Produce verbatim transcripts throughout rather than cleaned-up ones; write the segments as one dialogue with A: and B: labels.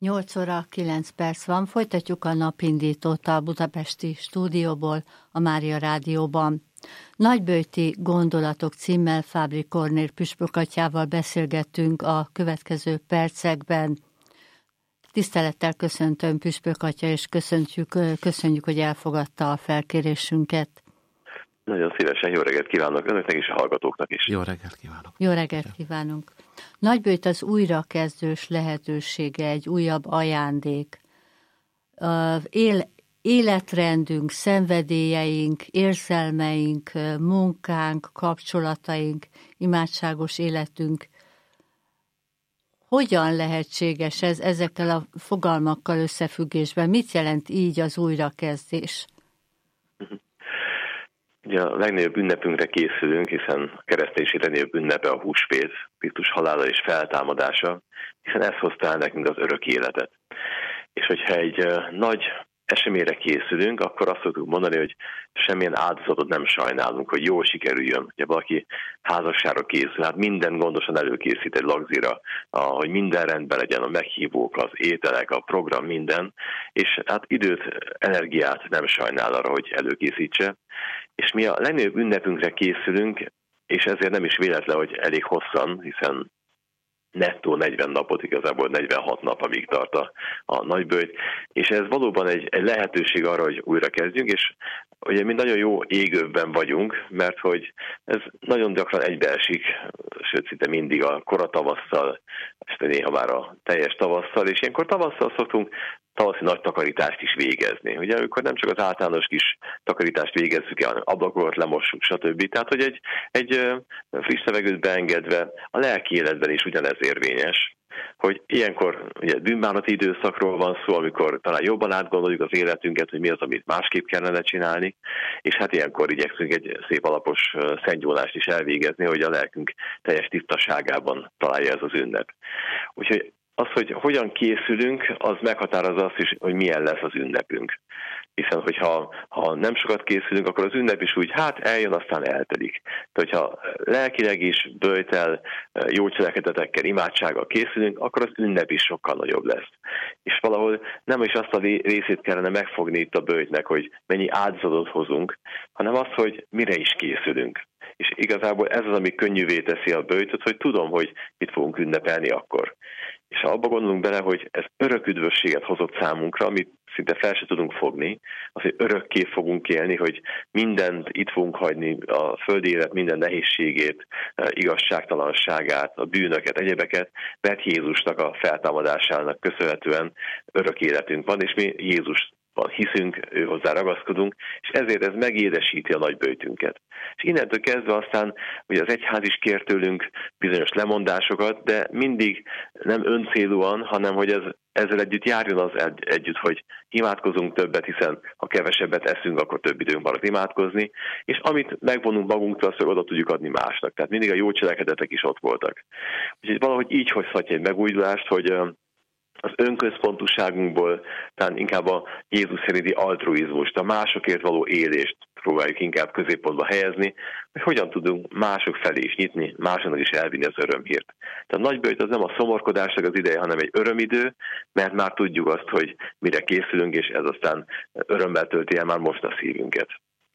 A: nyolc óra kilenc perc van, folytatjuk a napindítót a budapesti stúdióból, a Mária Rádióban. Nagyböjti gondolatok címmel Fábri Kornél püspökatyával beszélgettünk a következő percekben. Tisztelettel köszöntöm püspökatya, és köszöntjük, köszönjük, hogy elfogadta a felkérésünket.
B: Nagyon szívesen jó reggelt kívánok önöknek és a hallgatóknak is.
C: Jó reggelt kívánok.
A: Jó reggelt kívánunk. Nagyböjt az újrakezdős lehetősége, egy újabb ajándék. Él, életrendünk, szenvedélyeink, érzelmeink, munkánk, kapcsolataink, imádságos életünk. Hogyan lehetséges ez ezekkel a fogalmakkal összefüggésben? Mit jelent így az újrakezdés?
B: Ugye a legnagyobb ünnepünkre készülünk, hiszen a kereszténység legnagyobb ünnepe a húsvét, Krisztus halála és feltámadása, hiszen ez hozta el nekünk az örök életet. És hogyha egy uh, nagy eseményre készülünk, akkor azt szoktuk mondani, hogy semmilyen áldozatot nem sajnálunk, hogy jól sikerüljön. Ugye valaki házasságra készül, hát minden gondosan előkészít egy lagzira, hogy minden rendben legyen, a meghívók, az ételek, a program, minden, és hát időt, energiát nem sajnál arra, hogy előkészítse. És mi a legnagyobb ünnepünkre készülünk, és ezért nem is véletlen, hogy elég hosszan, hiszen nettó negyven napot, igazából negyvenhat nap, amíg tart a, a nagyböjt, és ez valóban egy, egy lehetőség arra, hogy újra kezdjünk, és ugye mi nagyon jó égőben vagyunk, mert hogy ez nagyon gyakran egybeesik, sőt szinte mindig a kora tavasszal, és néha már a teljes tavasszal, és ilyenkor tavasszal szoktunk tavaszi nagy takarítást is végezni. Ugye amikor nem csak az általános kis takarítást végezzük el, hanem ablakokat lemossuk, stb. Tehát, hogy egy, egy friss levegőt beengedve a lelki életben is ugyanez érvényes, hogy ilyenkor ugye bűnbánati időszakról van szó, amikor talán jobban átgondoljuk az életünket, hogy mi az, amit másképp kellene csinálni, és hát ilyenkor igyekszünk egy szép alapos szentgyónást is elvégezni, hogy a lelkünk teljes tisztaságában találja ez az ünnep. Úgyhogy az, hogy hogyan készülünk, az meghatározza azt is, hogy milyen lesz az ünnepünk. Hiszen, hogyha ha nem sokat készülünk, akkor az ünnep is úgy, hát eljön, aztán eltelik. Tehát, hogyha lelkileg is, böjtel, jó cselekedetekkel, imádsággal készülünk, akkor az ünnep is sokkal nagyobb lesz. És valahol nem is azt a részét kellene megfogni itt a böjtnek, hogy mennyi áldozatot hozunk, hanem azt, hogy mire is készülünk. És igazából ez az, ami könnyűvé teszi a böjtöt, hogy tudom, hogy mit fogunk ünnepelni akkor. És ha abba gondolunk bele, hogy ez örök üdvösséget hozott számunkra, amit szinte fel se tudunk fogni, az, hogy örökké fogunk élni, hogy mindent itt fogunk hagyni, a földi élet minden nehézségét, igazságtalanságát, a bűnöket, egyebeket, mert Jézusnak a feltámadásának köszönhetően örök életünk van, és mi Jézus hiszünk, ő hozzá ragaszkodunk, és ezért ez megédesíti a nagyböjtünket. És innentől kezdve aztán ugye az egyház is kér tőlünk bizonyos lemondásokat, de mindig nem öncélúan, hanem hogy ez, ezzel együtt járjon az egy, együtt, hogy imádkozunk többet, hiszen ha kevesebbet eszünk, akkor több időnk marad imádkozni, és amit megvonunk magunktól, azt oda tudjuk adni másnak. Tehát mindig a jó cselekedetek is ott voltak. Úgyhogy valahogy így hozhatja egy megújulást, hogy az önközpontúságunkból talán inkább a Jézus szerinti altruizmust, a másokért való élést próbáljuk inkább középpontba helyezni, hogy hogyan tudunk mások felé is nyitni, másoknak is elvinni az örömhírt. Tehát a nagyböjt az nem a szomorkodásnak az ideje, hanem egy örömidő, mert már tudjuk azt, hogy mire készülünk, és ez aztán örömmel tölti el már most a szívünket.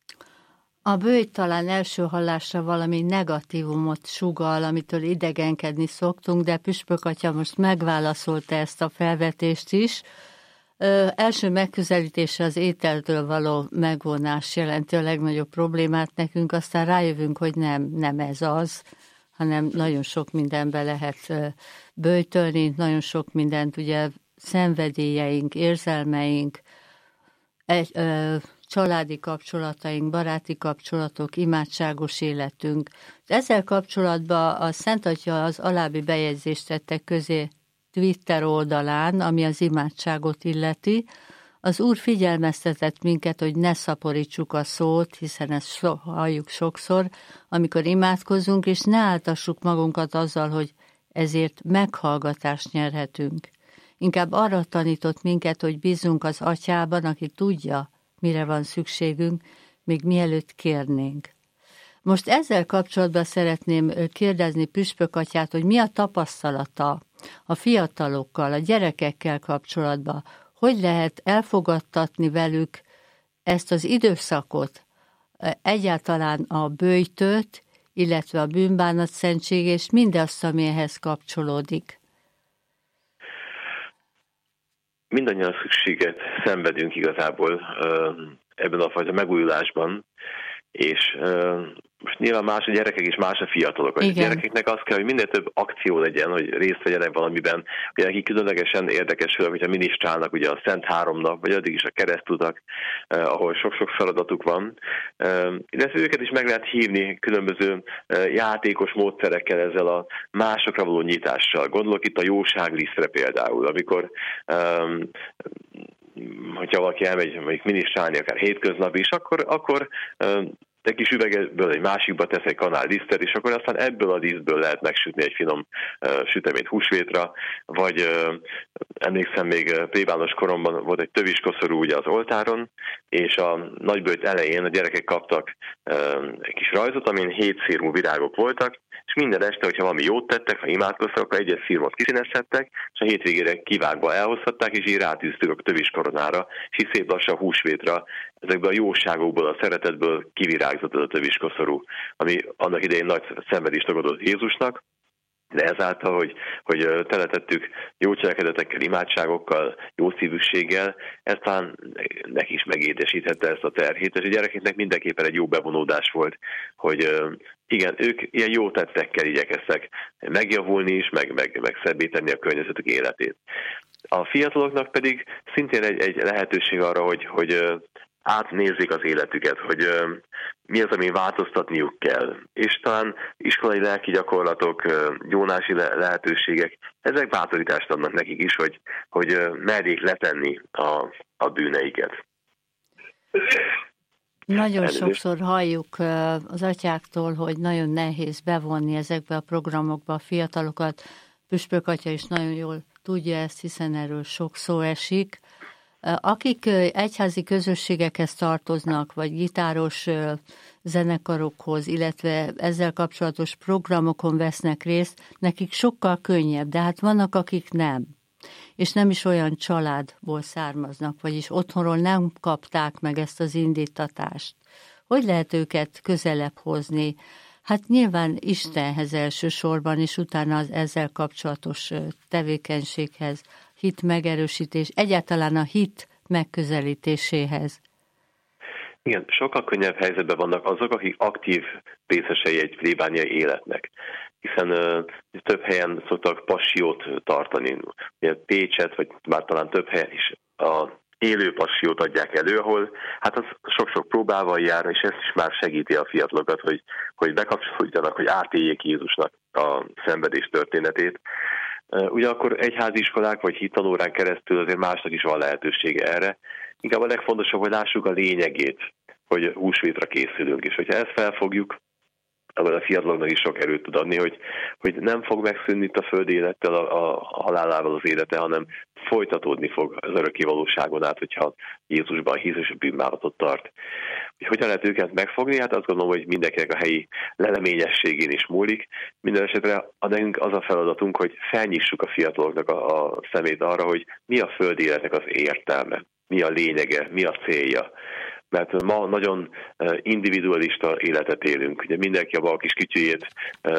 A: A böjt talán első hallásra valami negatívumot sugall, amitől idegenkedni szoktunk, de püspökatya most megválaszolta ezt a felvetést is. Ö, első megközelítése az ételtől való megvonás jelenti a legnagyobb problémát nekünk, aztán rájövünk, hogy nem, nem ez az, hanem nagyon sok mindenbe lehet böjtölni, nagyon sok mindent, ugye szenvedélyeink, érzelmeink, egy, ö, családi kapcsolataink, baráti kapcsolatok, imádságos életünk. Ezzel kapcsolatban a Szent Atya az alábbi bejegyzést tette közé Twitter oldalán, ami az imádságot illeti. Az Úr figyelmeztetett minket, hogy ne szaporítsuk a szót, hiszen ezt so, halljuk sokszor, amikor imádkozunk, és ne áltassuk magunkat azzal, hogy ezért meghallgatást nyerhetünk. Inkább arra tanított minket, hogy bízzunk az Atyában, aki tudja, mire van szükségünk, még mielőtt kérnénk. Most ezzel kapcsolatban szeretném kérdezni Püspök atyát, hogy mi a tapasztalata a fiatalokkal, a gyerekekkel kapcsolatban, hogy lehet elfogadtatni velük ezt az időszakot, egyáltalán a böjtöt, illetve a bűnbánatszentség, és mindazt, ami ehhez kapcsolódik.
B: Mindannyian szükséget szenvedünk igazából ebben a fajta megújulásban, és most nyilván más a gyerekek és más a fiatalok. A gyerekeknek az kell, hogy minél több akció legyen, hogy részt vegyenek valamiben. Ugye nekik különlegesen érdekes, hogyha ministrálnak ugye a Szent Háromnap, vagy addig is a keresztutak, eh, ahol sok-sok feladatuk van. Eh, illetve őket is meg lehet hívni különböző eh, játékos módszerekkel, ezzel a másokra való nyitással. Gondolok itt a jóságlisztre például, amikor eh, hogyha valaki elmegy mondjuk ministrálni akár hétköznap is, akkor, akkor eh, egy kis üvegből egy másikba tesz egy kanál lisztet, és akkor aztán ebből a lisztből lehet megsütni egy finom uh, süteményt húsvétra, vagy uh, emlékszem még uh, plébános koromban volt egy töviskoszorú ugye az oltáron, és a nagyböjt elején a gyerekek kaptak uh, egy kis rajzot, amin hét szírmú virágok voltak, és minden este, hogyha valami jót tettek, ha imádkoztak, akkor egyes szírmot kiszínezhettek, és a hétvégére kivágva elhozhatták, és így rátűztük a töviskoronára, és így szép lassan húsvétra ezekből a jóságokból, a szeretetből kivirágzott ez a töviskoszorú, ami annak idején nagy szenvedést okozott Jézusnak, de ezáltal, hogy, hogy teletettük jó cselekedetekkel, imádságokkal, jó szívűséggel, ez talán neki is megédesíthette ezt a terhét, és a gyerekeknek mindenképpen egy jó bevonódás volt, hogy igen, ők ilyen jó tettekkel igyekeztek megjavulni is, meg, meg, meg szebbé tenni a környezetük életét. A fiataloknak pedig szintén egy, egy lehetőség arra, hogy, hogy átnézzék az életüket, hogy mi az, ami változtatniuk kell. És talán iskolai lelki gyakorlatok, gyónási lehetőségek, ezek bátorítást adnak nekik is, hogy, hogy merjék letenni a, a bűneiket.
A: Nagyon Elnézést. Sokszor halljuk az atyáktól, hogy nagyon nehéz bevonni ezekbe a programokba a fiatalokat. Püspök atya is nagyon jól tudja ezt, hiszen erről sok szó esik. Akik egyházi közösségekhez tartoznak, vagy gitáros zenekarokhoz, illetve ezzel kapcsolatos programokon vesznek részt, nekik sokkal könnyebb, de hát vannak, akik nem. És nem is olyan családból származnak, vagyis otthonról nem kapták meg ezt az indítatást. Hogy lehet őket közelebb hozni? Hát nyilván Istenhez elsősorban, és utána az ezzel kapcsolatos tevékenységhez, hit megerősítés, egyáltalán a hit megközelítéséhez.
B: Igen, sokkal könnyebb helyzetben vannak azok, akik aktív részesei egy plébániai életnek, hiszen uh, több helyen szoktak passiót tartani. Ugye Pécset, vagy már talán több helyen is a élő passiót adják elő, ahol hát az sok-sok próbával jár, és ez is már segíti a fiatalokat, hogy, hogy bekapcsolódjanak, hogy átéljék Jézusnak a szenvedés történetét. Ugyanakkor egyházi iskolák vagy hittanórán keresztül azért másnak is van lehetősége erre. Inkább a legfontosabb, hogy lássuk a lényegét, hogy húsvétra készülünk, és hogyha ezt felfogjuk, akkor a fiataloknak is sok erőt tud adni, hogy, hogy nem fog megszűnni itt a földi élettel, a, a halálával az élete, hanem folytatódni fog az örökké valóságon át, hogyha Jézusban hisz és a bűnbánatot tart. Hogy hogyan lehet őket megfogni? Hát azt gondolom, hogy mindenkinek a helyi leleményességén is múlik. Minden esetre nekünk az a feladatunk, hogy felnyissuk a fiataloknak a, a szemét arra, hogy mi a földi életnek az értelme, mi a lényege, mi a célja. Mert ma nagyon individualista életet élünk. Ugye mindenki a bal kis kütyüjét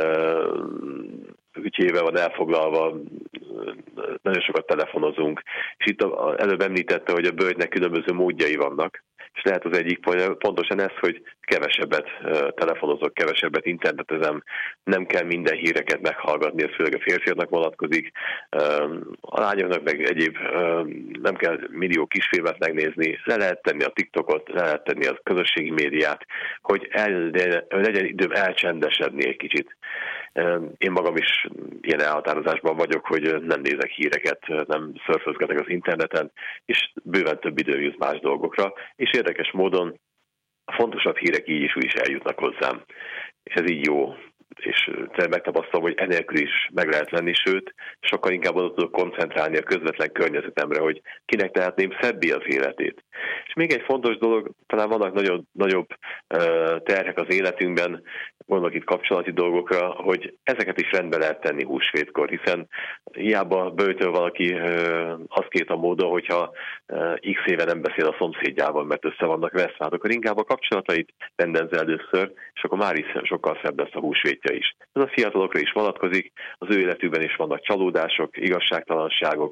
B: kütyével van elfoglalva, nagyon sokat telefonozunk. És itt előbb említette, hogy a böjtnek különböző módjai vannak. És lehet az egyik pontosan ez, hogy kevesebbet telefonozok, kevesebbet internetezem, nem kell minden híreket meghallgatni, ez főleg a férfiaknak vonatkozik. A lányoknak meg egyéb nem kell millió kisfilmet megnézni, le lehet tenni a TikTokot, le lehet tenni a közösségi médiát, hogy el, legyen időm elcsendesedni egy kicsit. Én magam is ilyen elhatározásban vagyok, hogy nem nézek híreket, nem szörfözgetek az interneten, és bőven több időm jut más dolgokra, és érdekes módon a fontosabb hírek így is úgy is eljutnak hozzám. És ez így jó. és megtapasztalom, hogy enélkül is meg lehet lenni, sőt, sokkal inkább oda tudok koncentrálni a közvetlen környezetemre, hogy kinek tehetném szebbé az életét. És még egy fontos dolog, talán vannak nagyobb, nagyobb terhek az életünkben, gondolok itt kapcsolati dolgokra, hogy ezeket is rendbe lehet tenni húsvétkor, hiszen hiába böjtöl valaki azt a módon, hogyha x éve nem beszél a szomszédjával, mert össze vannak veszve, hát akkor inkább a kapcsolatait rendezze először, és akkor már is sokkal szebb lesz a húsvétja is. Ez a fiatalokra is vonatkozik, az ő életükben is vannak csalódások, igazságtalanságok,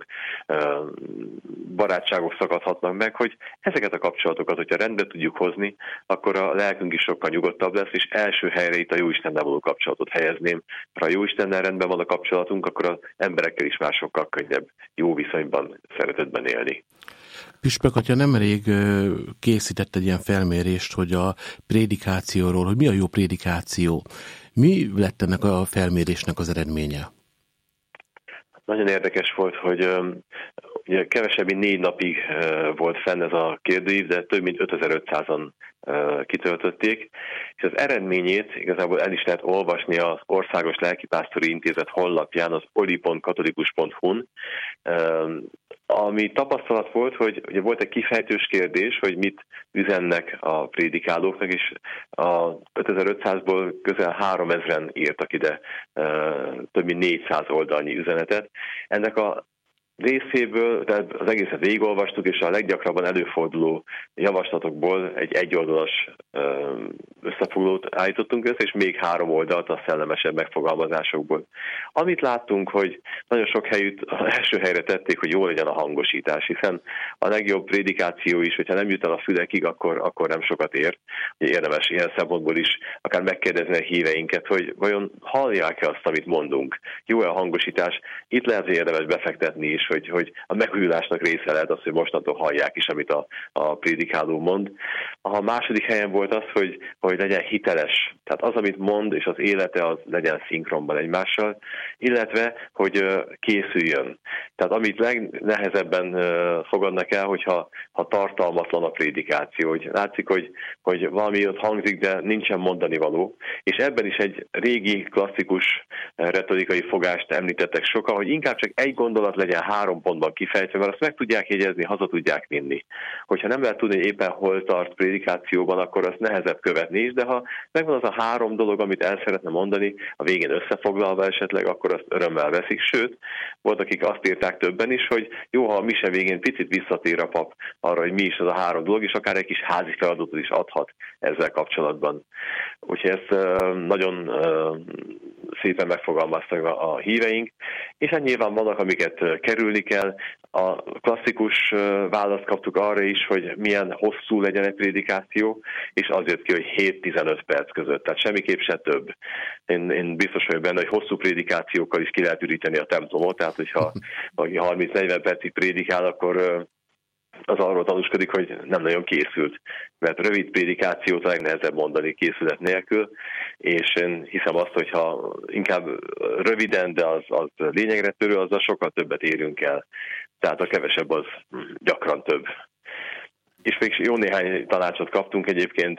B: barátságok szakadhatnak meg, hogy ezeket a kapcsolatokat, hogyha rendbe tudjuk hozni, akkor a lelkünk is sokkal nyugodtabb lesz, és első helyre itt a Jóistennel való kapcsolatot helyezném. Ha a Jóistennel rendben van a kapcsolatunk, akkor az emberekkel is már sokkal könnyebb jó viszonyban, szeretetben élni.
C: Püspök atya nemrég készített egy ilyen felmérést, hogy a prédikációról, hogy mi a jó prédikáció. Mi lett ennek a felmérésnek az eredménye?
B: Nagyon érdekes volt, hogy ugye kevesebb, mint négy napig volt fenn ez a kérdőív, de több mint ötezer-ötszázan kitöltötték, és az eredményét igazából el is lehet olvasni az Országos Lelkipásztori Intézet honlapján, az oli pont katolikus pont hu-n. Ami tapasztalat volt, hogy ugye volt egy kifejtős kérdés, hogy mit üzennek a prédikálóknak, és a ötezer-ötszázból közel háromezren írtak ide több mint négyszáz oldalnyi üzenetet. Ennek a részéből, tehát az egészet végigolvastuk, és a leggyakrabban előforduló javaslatokból egy egyoldalas összefoglalót állítottunk össze, és még három oldalt a szellemesebb megfogalmazásokból. Amit láttunk, hogy nagyon sok helyütt az első helyre tették, hogy jó legyen a hangosítás, hiszen a legjobb prédikáció is, hogyha nem jut el a fülekig, akkor, akkor nem sokat ér. Ugye érdemes ilyen szempontból is akár megkérdezni a híveinket, hogy vajon hallják-e azt, amit mondunk. Jó-e a hangosítás? Itt lehet, hogy érdemes befektetni is, hogy, hogy a megújulásnak része lehet az, hogy mostantól hallják is, amit a, a prédikáló mond. A második helyen volt az, hogy, hogy legyen hiteles. Tehát az, amit mond, és az élete, az legyen szinkronban egymással, illetve, hogy készüljön. Tehát amit legnehezebben fogadnak el, hogyha ha tartalmatlan a prédikáció, hogy látszik, hogy, hogy valami ott hangzik, de nincsen mondani való. És ebben is egy régi, klasszikus retorikai fogást említettek sokan, hogy inkább csak egy gondolat legyen három pontban kifejtve, mert azt meg tudják jegyezni, haza tudják vinni. Hogyha nem lehet tudni, hogy éppen hol tart prédikációban, akkor azt nehezebb követni is, de ha megvan az a három dolog, amit el szeretne mondani, a végén összefoglalva esetleg, akkor azt örömmel veszik. Sőt, volt, akik azt írták többen is, hogy jó, ha a mise végén picit visszatér a pap arra, hogy mi is az a három dolog, és akár egy kis házi feladatot is adhat ezzel kapcsolatban. Úgyhogy ezt nagyon szépen megfogalmaztak a híveink, és hát nyilván vannak, amiket kerülni kell. A klasszikus választ kaptuk arra is, hogy milyen hosszú legyen egy prédikáció, és az jött ki, hogy hét-tizenöt perc között, tehát semmiképp se több. Én, én biztos vagyok benne, hogy hosszú prédikációkkal is ki lehet üríteni a templomot, tehát hogyha valaki harminc-negyven percig prédikál, akkor az arról tanúskodik, hogy nem nagyon készült. Mert rövid prédikációt a legnehezebb mondani készület nélkül, és én hiszem azt, hogyha inkább röviden, de az, az lényegre törő, azzal sokkal többet érünk el. Tehát a kevesebb az gyakran több. És még jó néhány tanácsot kaptunk egyébként.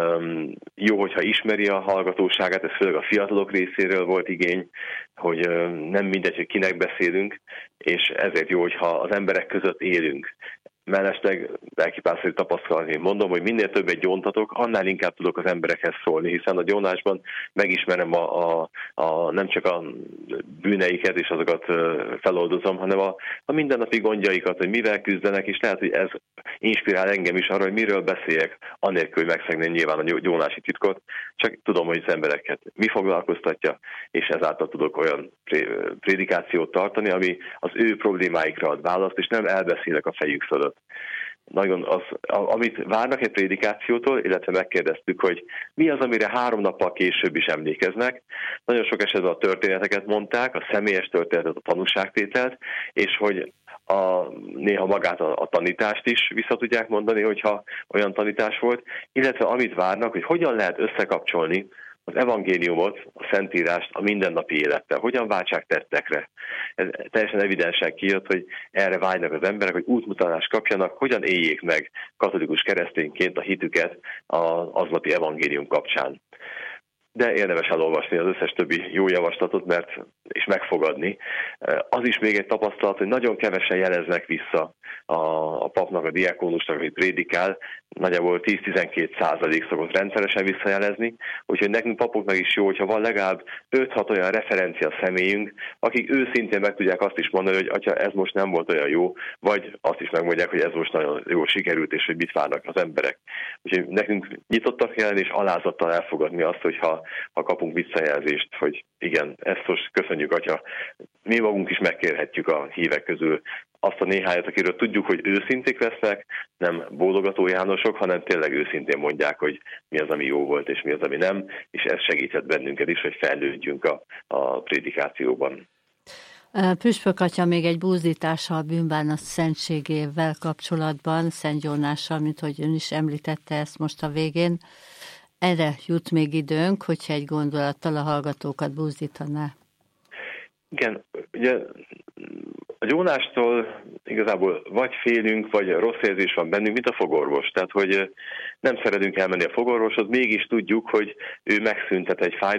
B: Jó, hogyha ismeri a hallgatóságát, ez főleg a fiatalok részéről volt igény, hogy nem mindegy, hogy kinek beszélünk, és ezért jó, hogyha az emberek között élünk. Mellesleg lelkipásztori tapasztalatként mondom, hogy minél többet gyóntatok, annál inkább tudok az emberekhez szólni, hiszen a gyónásban megismerem a, a, a, nem csak a bűneiket és azokat feloldozom, hanem a, a mindennapi gondjaikat, hogy mivel küzdenek, és lehet, hogy ez inspirál engem is arra, hogy miről beszéljek, anélkül, hogy megszegném nyilván a gyónási titkot, csak tudom, hogy az embereket mi foglalkoztatja, és ezáltal tudok olyan prédikációt tartani, ami az ő problémáikra ad választ, és nem elbeszélek a fejük fölött. Nagyon az, amit várnak egy prédikációtól, illetve megkérdeztük, hogy mi az, amire három nappal később is emlékeznek. Nagyon sok esetben a történeteket mondták, a személyes történetet, a tanúságtételt, és hogy a, néha magát a, a tanítást is vissza tudják mondani, hogyha olyan tanítás volt, illetve amit várnak, hogy hogyan lehet összekapcsolni az evangéliumot, a Szentírást a mindennapi élettel. Hogyan váltsák tettekre? Ez teljesen evidensen kijött, hogy erre vágynak az emberek, hogy útmutatást kapjanak, hogyan éljék meg katolikus keresztényként a hitüket az aznapi evangélium kapcsán. de érdemes elolvasni az összes többi jó javaslatot, mert és megfogadni. Az is még egy tapasztalat, hogy nagyon kevesen jeleznek vissza a, a papnak, a diákónusnak, aki prédikál, nagyjából tíz-tizenkét százalék szokott rendszeresen visszajelezni, úgyhogy nekünk papoknak is jó, hogyha van legalább öt-hat olyan referencia személyünk, akik őszintén meg tudják azt is mondani, hogy atya, ez most nem volt olyan jó, vagy azt is megmondják, hogy ez most nagyon jól sikerült, és hogy mit várnak az emberek. Úgyhogy nekünk nyitottak kell és alázattal elfogadni azt, hogyha ha kapunk visszajelzést, hogy igen, ezt most köszönjük, atya, mi magunk is megkérhetjük a hívek közül azt a néhányat, akiről tudjuk, hogy őszinték lesznek, nem bólogató Jánosok, hanem tényleg őszintén mondják, hogy mi az, ami jó volt, és mi az, ami nem, és ez segíthet bennünket is, hogy fejlődjünk a, a prédikációban.
A: Püspök atya, még egy búzdítása a bűnbánat szentségével kapcsolatban, Szent Jónással, mint hogy ön is említette ezt most a végén. Erre jut még időnk, hogyha egy gondolattal a hallgatókat búzdítaná.
B: Igen, ugye a Jónástól igazából vagy félünk, vagy rossz érzés van bennünk, mint a fogorvos. Tehát, hogy nem szeretünk elmenni a fogorvoshoz, mégis tudjuk, hogy ő megszüntet egy fájdalmat,